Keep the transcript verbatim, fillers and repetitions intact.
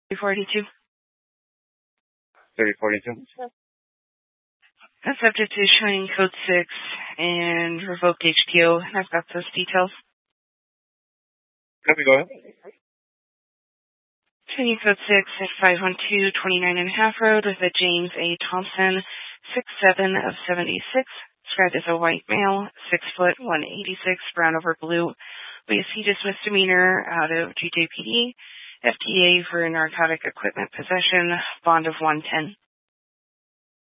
forty-two. thirty forty-two. That's subject to showing code six and revoked H T O. I've got those details. Copy, go ahead. Showing code six at five one two, twenty-nine and a half Road with a James A. Thompson, six seven of seventy-six. Described as a white male, six foot, one eighty-six, brown over blue. We see this misdemeanor out of G J P D. F T A for narcotic equipment possession, bond of one ten.